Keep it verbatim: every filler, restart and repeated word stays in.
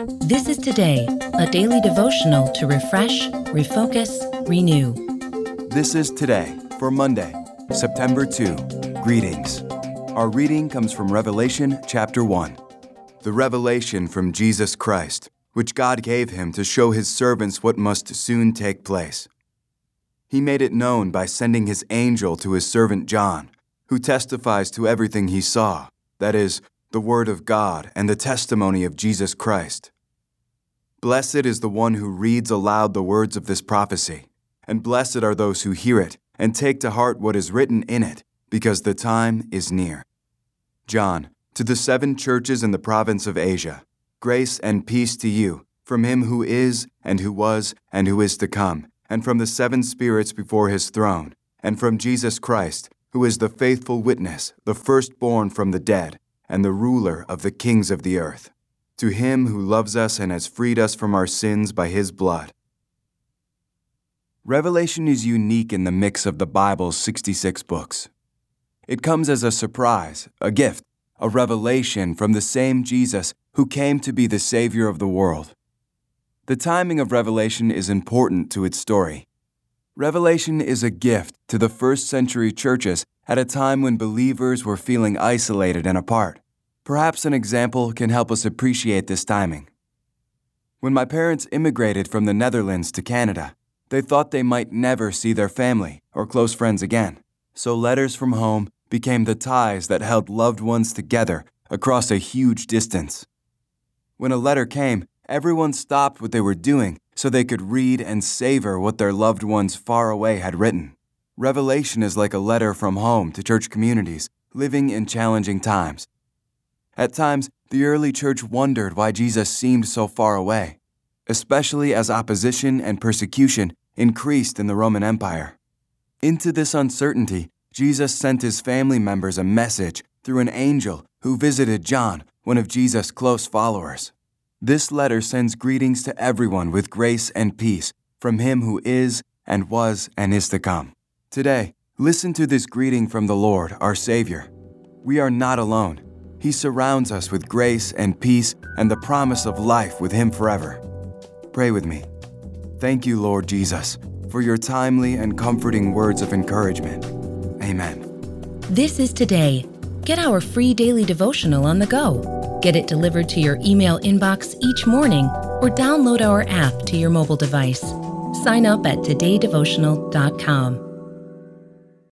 This is Today, a daily devotional to refresh, refocus, renew. This is Today for Monday, September second. Greetings. Our reading comes from Revelation chapter one. The revelation from Jesus Christ, which God gave him to show his servants what must soon take place. He made it known by sending his angel to his servant John, who testifies to everything he saw, that is, the word of God and the testimony of Jesus Christ. Blessed is the one who reads aloud the words of this prophecy, and blessed are those who hear it and take to heart what is written in it, because the time is near. John, to the seven churches in the province of Asia, grace and peace to you, from him who is, and who was, and who is to come, and from the seven spirits before his throne, and from Jesus Christ, who is the faithful witness, the firstborn from the dead, and the ruler of the kings of the earth. To him who loves us and has freed us from our sins by his blood. Revelation is unique in the mix of the Bible's sixty-six books. It comes as a surprise, a gift, a revelation from the same Jesus who came to be the Savior of the world. The timing of Revelation is important to its story. Revelation is a gift to the first century churches at a time when believers were feeling isolated and apart. Perhaps an example can help us appreciate this timing. When my parents immigrated from the Netherlands to Canada, they thought they might never see their family or close friends again. So letters from home became the ties that held loved ones together across a huge distance. When a letter came, everyone stopped what they were doing so they could read and savor what their loved ones far away had written. Revelation is like a letter from home to church communities living in challenging times. At times, the early church wondered why Jesus seemed so far away, especially as opposition and persecution increased in the Roman Empire. Into this uncertainty, Jesus sent his family members a message through an angel who visited John, one of Jesus' close followers. This letter sends greetings to everyone with grace and peace from him who is and was and is to come. Today, listen to this greeting from the Lord, our Savior. We are not alone. He surrounds us with grace and peace and the promise of life with him forever. Pray with me. Thank you, Lord Jesus, for your timely and comforting words of encouragement. Amen. This is Today. Get our free daily devotional on the go. Get it delivered to your email inbox each morning or download our app to your mobile device. Sign up at today devotional dot com.